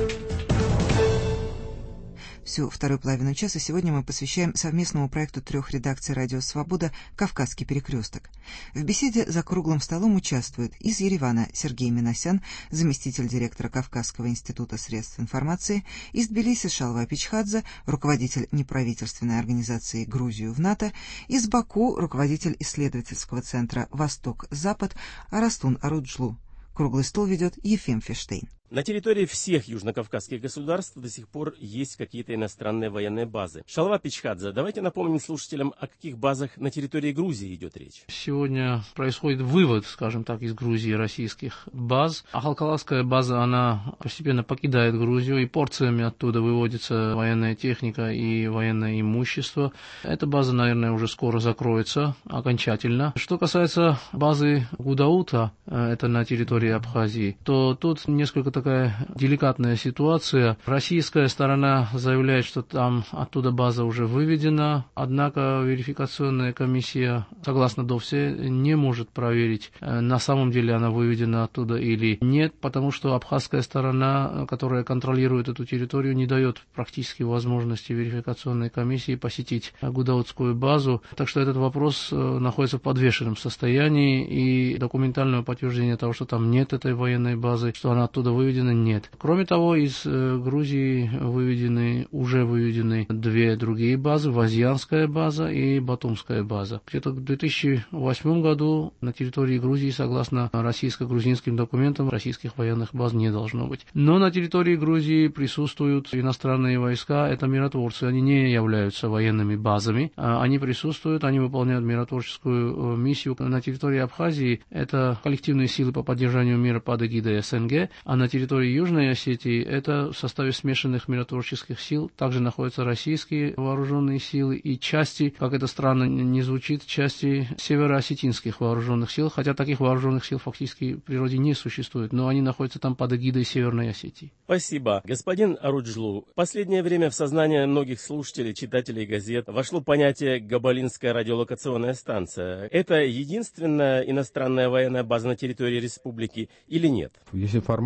S1: Всю вторую половину часа сегодня мы посвящаем совместному проекту трех редакций «Радио Свобода» «Кавказский перекресток». В беседе за круглым столом участвуют из Еревана Сергей Минасян, заместитель директора Кавказского института средств информации, из Тбилиси Шалва Пичхадзе, руководитель неправительственной организации «Грузию в НАТО», из Баку руководитель исследовательского центра «Восток-Запад» Арастун Аруджлу. Круглый стол ведет Ефим Фештейн.
S10: На территории всех южнокавказских государств до сих пор есть какие-то иностранные военные базы. Шалва Пичхадзе, давайте напомним слушателям, о каких базах на территории Грузии идет речь.
S13: Сегодня происходит вывод, скажем так, из Грузии российских баз. Ахалкалакская база, она постепенно покидает Грузию, и порциями оттуда выводится военная техника и военное имущество. Эта база, наверное, уже скоро закроется окончательно. Что касается базы Гудаута, это на территории Абхазии, то тут несколько такая деликатная ситуация. Российская сторона заявляет, что там оттуда база уже выведена, однако верификационная комиссия, согласно ДОВСе, не может проверить, на самом деле она выведена оттуда или нет, потому что абхазская сторона, которая контролирует эту территорию, не дает практически возможности верификационной комиссии посетить Гудаутскую базу. Так что этот вопрос находится в подвешенном состоянии, и документального подтверждения того, что там нет этой военной базы, что она оттуда выведена, нет. Кроме того, из Грузии выведены, уже выведены две другие базы, Вазьянская база и Батумская база. Где-то в две тысячи восьмом году на территории Грузии, согласно российско-грузинским документам, российских военных баз не должно быть. Но на территории Грузии присутствуют иностранные войска, это миротворцы, они не являются военными базами, они присутствуют, они выполняют миротворческую миссию. На территории Абхазии это коллективные силы по поддержанию мира под эгидой СНГ, а на территории Южной Осетии это в составе смешанных миротворческих сил также находятся российские вооруженные силы и части, как это странно не звучит, части североосетинских вооруженных сил, хотя таких вооруженных сил фактически в природе не существует, но они находятся там под эгидой Северной Осетии.
S10: Спасибо. Господин Аруджлу, в последнее время в сознание многих слушателей, читателей газет вошло понятие «Габалинская радиолокационная станция». Это единственная иностранная военная база на территории республики или нет?
S11: Если формально подойти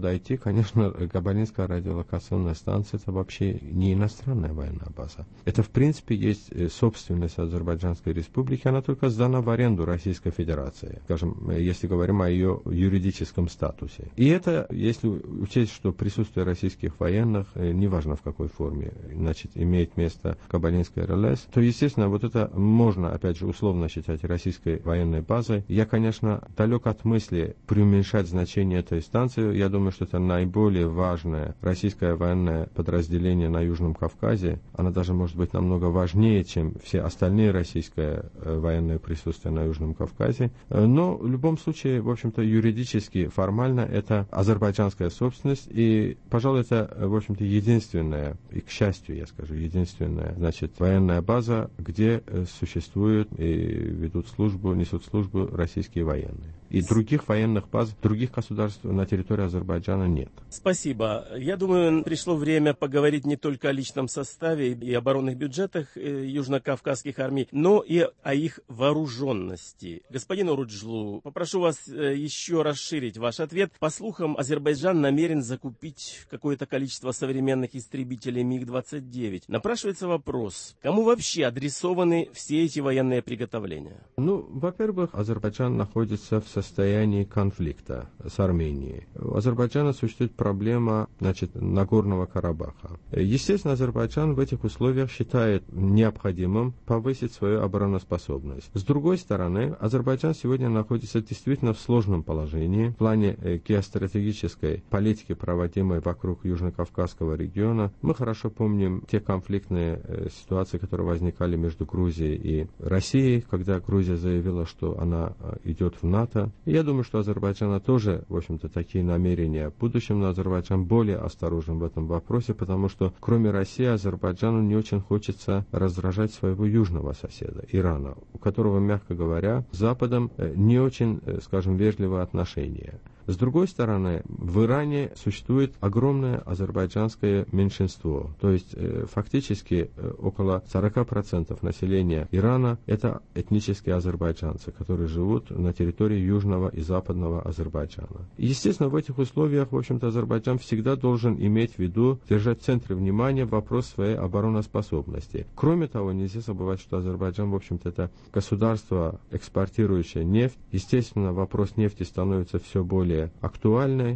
S11: подойти, конечно, Кабардинская радиолокационная станция – это вообще не иностранная военная база. Это, в принципе, есть собственность Азербайджанской республики, она только сдана в аренду Российской Федерации, скажем, если говорим о ее юридическом статусе. И это, если учесть, что присутствие российских военных, неважно в какой форме, значит, имеет место в Кабардинской РЛС, то, естественно, вот это можно, опять же, условно считать российской военной базой. Я, конечно, далек от мысли преуменьшать значение этой станции. Я думаю, что это наиболее важное российское военное подразделение на Южном Кавказе. Она даже может быть намного важнее, чем все остальные российское военное присутствие на Южном Кавказе. Но в любом случае, в общем-то, юридически, формально это азербайджанская собственность. И, пожалуй, это, в общем-то, единственная, и, к счастью, я скажу, единственная, значит, военная база, где существуют и ведут службу, несут службу российские военные. И других военных баз, других государств на территории Азербайджана нет.
S10: Спасибо. Я думаю, пришло время поговорить не только о личном составе и оборонных бюджетах южно-кавказских армий, но и о их вооруженности. Господин Оруджлу, попрошу вас еще расширить ваш ответ. По слухам, Азербайджан намерен закупить какое-то количество современных истребителей МиГ двадцать девять. Напрашивается вопрос, кому вообще адресованы все эти военные приготовления?
S11: Ну, во-первых, Азербайджан находится в состоянии конфликта с Арменией. У Азербайджана существует проблема, значит, Нагорного Карабаха. Естественно, Азербайджан в этих условиях считает необходимым повысить свою обороноспособность. С другой стороны, Азербайджан сегодня находится действительно в сложном положении в плане геостратегической политики, проводимой вокруг Южно-Кавказского региона. Мы хорошо помним те конфликтные ситуации, которые возникали между Грузией и Россией, когда Грузия заявила, что она идет в НАТО. И я думаю, что у Азербайджана тоже, в общем-то, такие намерения в будущем, но Азербайджан более осторожен в этом вопросе, потому что, кроме России, Азербайджану не очень хочется раздражать своего южного соседа, Ирана, у которого, мягко говоря, с Западом не очень, скажем, вежливое отношение. С другой стороны, в Иране существует огромное азербайджанское меньшинство. То есть, э, фактически, э, около сорок процентов населения Ирана – это этнические азербайджанцы, которые живут на территории южного и западного Азербайджана. И, естественно, в этих условиях, в общем-то, Азербайджан всегда должен иметь в виду, держать в центре внимания вопрос своей обороноспособности. Кроме того, нельзя забывать, что Азербайджан, в общем-то, это государство, экспортирующее нефть. Естественно, вопрос нефти становится все более актуальной,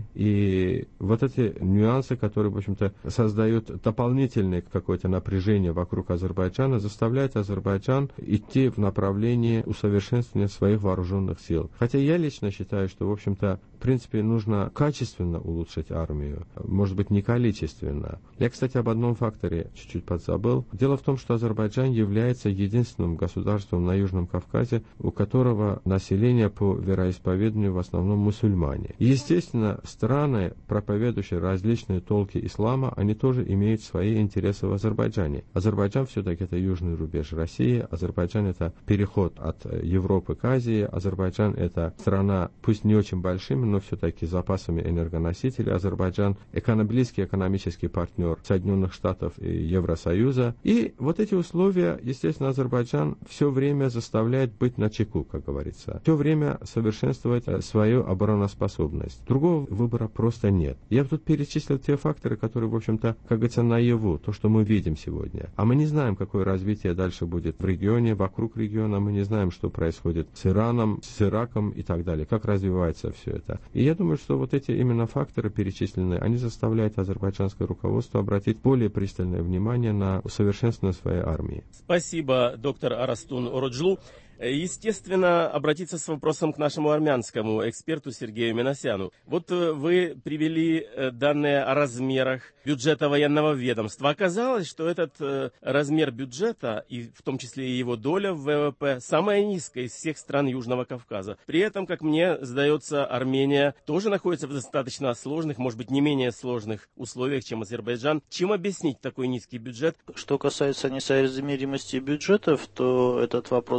S11: и вот эти нюансы, которые, в общем-то, создают дополнительное какое-то напряжение вокруг Азербайджана, заставляют Азербайджан идти в направлении усовершенствования своих вооруженных сил. Хотя я лично считаю, что, в общем-то, в принципе, нужно качественно улучшить армию, может быть, не количественно. Я, кстати, об одном факторе чуть-чуть подзабыл. Дело в том, что Азербайджан является единственным государством на Южном Кавказе, у которого население по вероисповеданию в основном мусульмане. Естественно, страны, проповедующие различные толки ислама, они тоже имеют свои интересы в Азербайджане. Азербайджан все-таки это южный рубеж России, Азербайджан это переход от Европы к Азии, Азербайджан это страна, пусть не очень большими, но все-таки запасами энергоносителей. Азербайджан эконом, близкий экономический партнер Соединенных Штатов и Евросоюза. И вот эти условия, естественно, Азербайджан все время заставляет быть начеку, как говорится. Все время совершенствовать свою обороноспособность. Другого выбора просто нет. Я тут перечислил те факторы, которые, в общем-то, как говорится, наяву, то, что мы видим сегодня. А мы не знаем, какое развитие дальше будет в регионе, вокруг региона. Мы не знаем, что происходит с Ираном, с Ираком и так далее, как развивается все это. И я думаю, что вот эти именно факторы перечисленные, они заставляют азербайджанское руководство обратить более пристальное внимание на усовершенствование своей армии.
S10: Спасибо, доктор Арастун Оруджлу. Естественно, обратиться с вопросом к нашему армянскому эксперту Сергею Минасяну. Вот вы привели данные о размерах бюджета военного ведомства. Оказалось, что этот размер бюджета, и в том числе и его доля в ВВП, самая низкая из всех стран Южного Кавказа. При этом, как мне сдается, Армения тоже находится в достаточно сложных, может быть, не менее сложных условиях, чем Азербайджан. Чем объяснить такой низкий бюджет?
S12: Что касается несоизмеримости бюджетов, то этот вопрос в последнее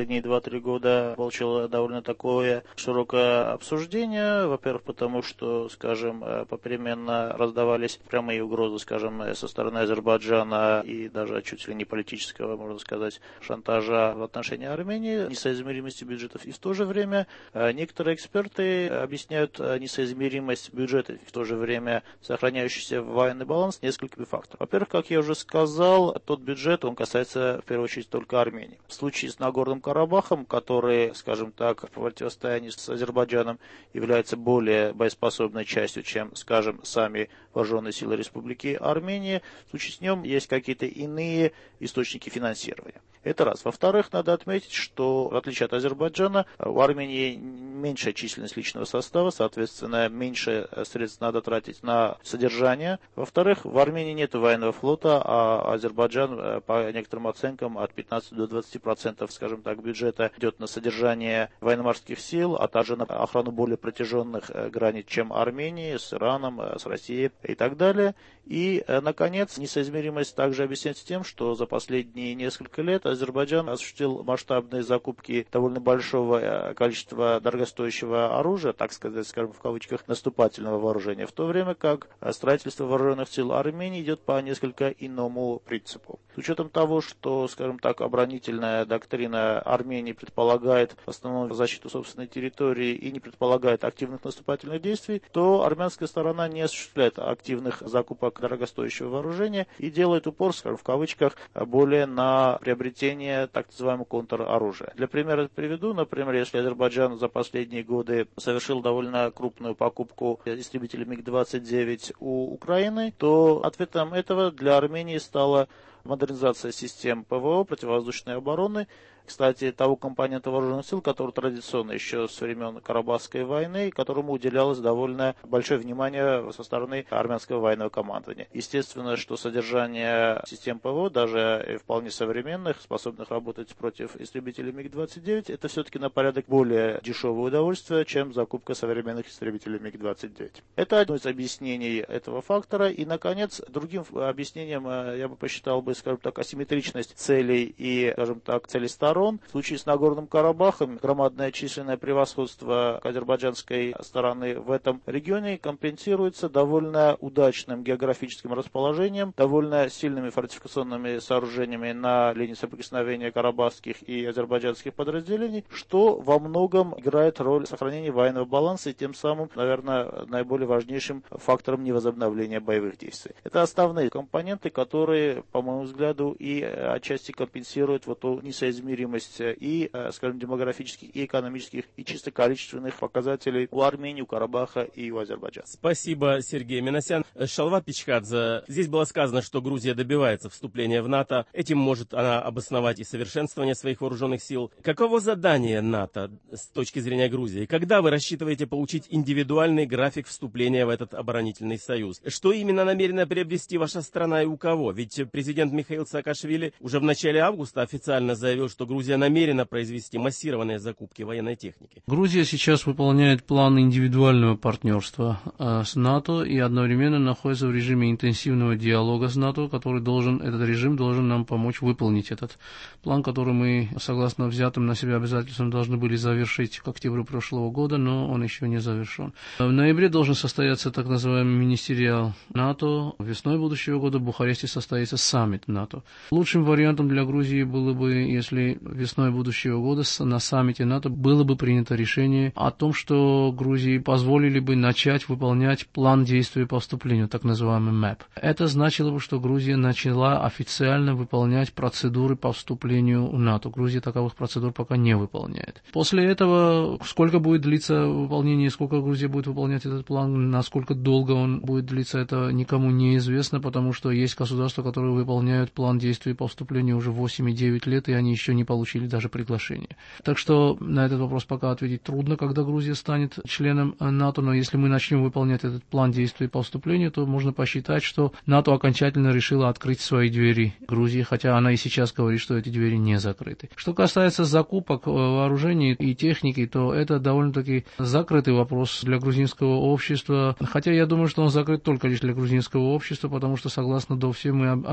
S12: последние два-три года получила довольно такое широкое обсуждение. Во-первых, потому что, скажем, попеременно раздавались прямые угрозы, скажем, со стороны Азербайджана и даже чуть ли не политического, можно сказать, шантажа в отношении Армении, несоизмеримости бюджетов. И в то же время некоторые эксперты объясняют несоизмеримость бюджета и в то же время сохраняющийся военный баланс несколькими факторами. Во-первых, как я уже сказал, тот бюджет, он касается в первую очередь только Армении. В случае с Нагорным Карабахом, который, скажем так, в противостоянии с Азербайджаном является более боеспособной частью, чем, скажем, сами вооруженные силы Республики Армения, в случае с ним есть какие-то иные источники финансирования. Это раз. Во-вторых, надо отметить, что в отличие от Азербайджана, у Армении меньшая численность личного состава, соответственно, меньше средств надо тратить на содержание. Во-вторых, в Армении нет военного флота, а Азербайджан, по некоторым оценкам, от пятнадцати до двадцати процентов, скажем так, бюджета идет на содержание военно-морских сил, а также на охрану более протяженных границ, чем Армении, с Ираном, с Россией и так далее. И, наконец, несоизмеримость также объясняется тем, что за последние несколько лет Азербайджан осуществил масштабные закупки довольно большого количества дорогостоящего оружия, так сказать, скажем, в кавычках, наступательного вооружения, в то время как строительство вооруженных сил Армении идет по несколько иному принципу. С учетом того, что, скажем так, оборонительная доктрина Армении предполагает в основном защиту собственной территории и не предполагает активных наступательных действий, то армянская сторона не осуществляет активных закупок дорогостоящего вооружения и делает упор, скажем, в кавычках, более на приобретение так называемого контроружия. Для примера приведу, например, если Азербайджан за последние годы совершил довольно крупную покупку истребителей миг двадцать девять у Украины, то ответом этого для Армении стала модернизация систем ПВО, противовоздушной обороны, кстати, того компонента вооруженных сил, который традиционно еще с времен Карабахской войны, которому уделялось довольно большое внимание со стороны армянского военного командования. Естественно, что содержание систем ПВО, даже вполне современных, способных работать против истребителей миг двадцать девять, это все-таки на порядок более дешевое удовольствие, чем закупка современных истребителей миг двадцать девять. Это одно из объяснений этого фактора. И, наконец, другим объяснением я бы посчитал бы, скажем так, асимметричность целей и, скажем так, целей сторон. В случае с Нагорным Карабахом громадное численное превосходство азербайджанской стороны в этом регионе компенсируется довольно удачным географическим расположением, довольно сильными фортификационными сооружениями на линии соприкосновения карабахских и азербайджанских подразделений, что во многом играет роль сохранения военного баланса и тем самым, наверное, наиболее важнейшим фактором невозобновления боевых действий. Это основные компоненты, которые, по моему взгляду, и отчасти компенсируют вот ту несоизмеримость и, скажем, демографических, и экономических, и чисто количественных показателей у Армении, у Карабаха и у Азербайджана.
S10: Спасибо, Сергей Минасян. Шалват Пичхадзе, здесь было сказано, что Грузия добивается вступления в НАТО. Этим может она обосновать и совершенствование своих вооруженных сил. Каково задание НАТО с точки зрения Грузии? Когда вы рассчитываете получить индивидуальный график вступления в этот оборонительный союз? Что именно намерена приобрести ваша страна и у кого? Ведь президент Михаил Саакашвили уже в начале августа официально заявил, что Грузия намерена произвести массированные закупки военной техники.
S13: Грузия сейчас выполняет план индивидуального партнерства э, с НАТО и одновременно находится в режиме интенсивного диалога с НАТО, который должен, этот режим должен нам помочь выполнить этот план, который мы, согласно взятым на себя обязательствам, должны были завершить к октябрю прошлого года, но он еще не завершен. В ноябре должен состояться так называемый министериал НАТО. Весной будущего года в Бухаресте состоится саммит НАТО. Лучшим вариантом для Грузии было бы, если весной будущего года на саммите НАТО было бы принято решение о том, что Грузии позволили бы начать выполнять план действий по вступлению, так называемый мэп. Это значило бы, что Грузия начала официально выполнять процедуры по вступлению в НАТО. Грузия таковых процедур пока не выполняет. После этого, сколько будет длиться выполнение, сколько Грузия будет выполнять этот план, насколько долго он будет длиться, это никому не известно, потому что есть государства, которые выполняют план действий по вступлению уже восемь и девять лет, и они еще не получили даже приглашение. Так что на этот вопрос пока ответить трудно, когда Грузия станет членом НАТО, но если мы начнем выполнять этот план действий по вступлению, то можно посчитать, что НАТО окончательно решило открыть свои двери Грузии, хотя она и сейчас говорит, что эти двери не закрыты. Что касается закупок вооружений и техники, то это довольно-таки закрытый вопрос для грузинского общества, хотя я думаю, что он закрыт только лишь для грузинского общества, потому что, согласно ДОВСе, мы обязаны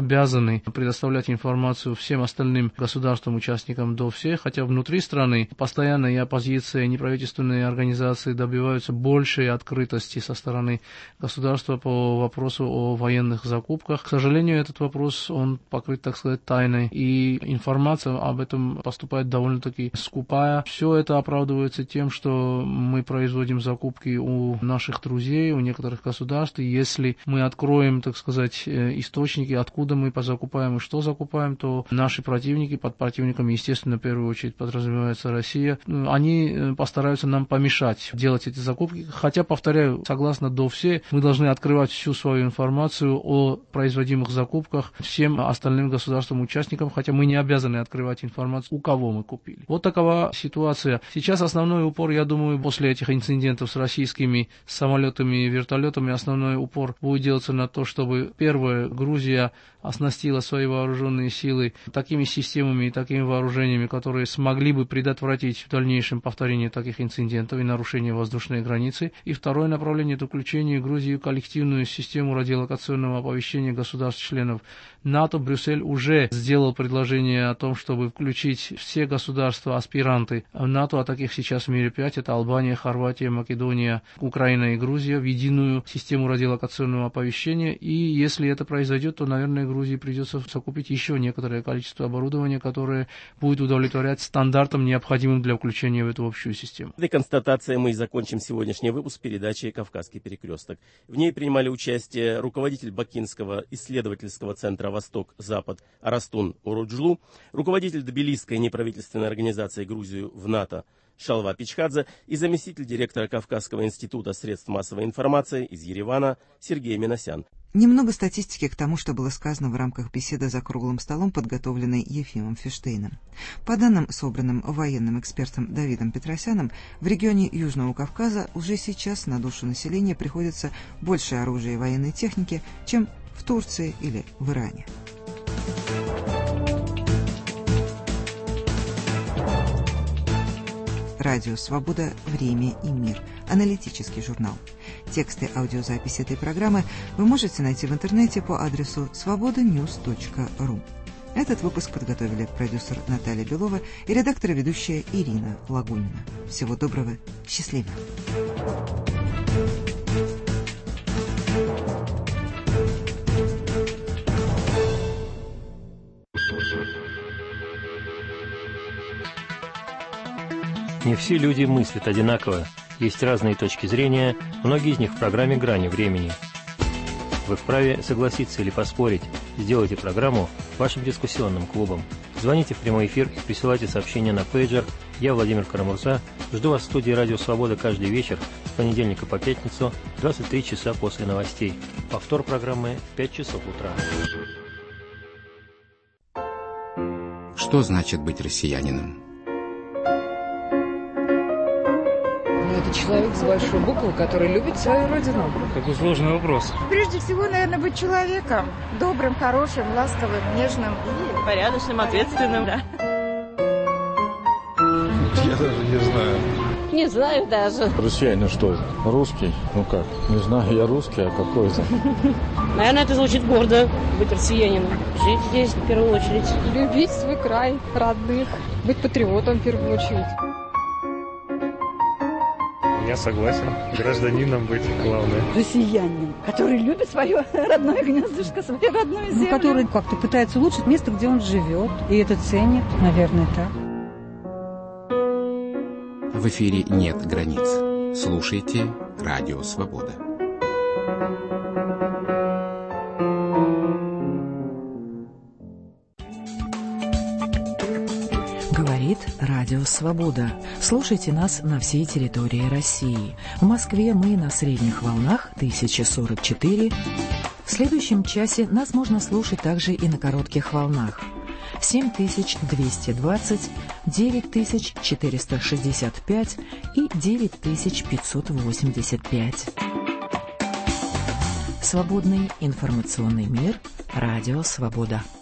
S13: обязаны предоставлять информацию всем остальным государствам, участникам до всех, хотя внутри страны постоянно и оппозиция, и неправительственные организации добиваются большей открытости со стороны государства по вопросу о военных закупках. К сожалению, этот вопрос, он покрыт, так сказать, тайной, и информация об этом поступает довольно-таки скупая. Все это оправдывается тем, что мы производим закупки у наших друзей, у некоторых государств, и если мы откроем, так сказать, источники, откуда мы позакупаем и что закупаем, то наши противники, под противниками, естественно, в первую очередь подразумевается Россия, они постараются нам помешать делать эти закупки. Хотя, повторяю, согласно ДОВСе, мы должны открывать всю свою информацию о производимых закупках всем остальным государствам-участникам, хотя мы не обязаны открывать информацию, у кого мы купили. Вот такова ситуация. Сейчас основной упор, я думаю, после этих инцидентов с российскими самолетами и вертолетами, основной упор будет делаться на то, чтобы, первое, Грузия оснастила свои вооруженные силы такими системами и такими вооружениями, которые смогли бы предотвратить в дальнейшем повторение таких инцидентов и нарушение воздушной границы. И второе направление – это включение Грузии в коллективную систему радиолокационного оповещения государств-членов НАТО. Брюссель уже сделал предложение о том, чтобы включить все государства-аспиранты в НАТО, а таких сейчас в мире пять – это Албания, Хорватия, Македония, Украина и Грузия, в единую систему радиолокационного оповещения. И если это произойдет, то, наверное, Грузии придется закупить еще некоторое количество оборудования, которое будет удовлетворять стандартам, необходимым для включения в эту общую систему.
S10: Этой констатацией мы и закончим сегодняшний выпуск передачи «Кавказский перекресток». В ней принимали участие руководитель Бакинского исследовательского центра «Восток-Запад» Арастун Уруджлу, руководитель Тбилисской неправительственной организации «Грузию в НАТО» Шалва Пичхадзе и заместитель директора Кавказского института средств массовой информации из Еревана Сергей Минасян.
S1: Немного статистики к тому, что было сказано в рамках беседы за круглым столом, подготовленной Ефимом Фиштейном. По данным, собранным военным экспертом Давидом Петросяном, в регионе Южного Кавказа уже сейчас на душу населения приходится больше оружия и военной техники, чем в Турции или в Иране. Радио «Свобода. Время и мир». Аналитический журнал. Тексты аудиозаписи этой программы вы можете найти в интернете по адресу свобода ньюс точка ру. Этот выпуск подготовили продюсер Наталья Белова и редактор и ведущая Ирина Лагунина. Всего доброго. Счастливо.
S14: Не все люди мыслят одинаково. Есть разные точки зрения, многие из них в программе «Грани времени». Вы вправе согласиться или поспорить. Сделайте программу вашим дискуссионным клубом. Звоните в прямой эфир и присылайте сообщения на пейджер. Я, Владимир Карамурза, жду вас в студии «Радио Свобода» каждый вечер с понедельника по пятницу в двадцать три часа после новостей. Повтор программы в пять часов утра.
S15: Что значит быть россиянином?
S16: Это человек с большой буквы, который любит свою родину.
S9: Какой сложный вопрос.
S17: Прежде всего, наверное, быть человеком. Добрым, хорошим, ласковым, нежным.
S18: И порядочным, ответственным, да.
S19: Я даже не знаю.
S18: Не знаю даже.
S19: Россиянин что это? Русский? Ну как? Не знаю, я русский, а какой это?
S18: Наверное, это звучит гордо, быть россиянином. Жить здесь в первую очередь.
S20: Любить свой край, родных. Быть патриотом в первую очередь.
S21: Я согласен. Гражданином быть главное.
S22: Россиянин, который любит свое родное гнездышко, свою родную землю.
S23: Ну, который как-то пытается улучшить место, где он живет. И это ценит, наверное, так.
S15: В эфире нет границ. Слушайте Радио Свобода.
S8: Говорит Радио Свобода. Слушайте нас на всей территории России. В Москве мы на средних волнах тысяча сорок четыре. В следующем часе нас можно слушать также и на коротких волнах. семь тысяч двести двадцать, девять тысяч четыреста шестьдесят пять и девять тысяч пятьсот восемьдесят пять. Свободный информационный мир. Радио Свобода.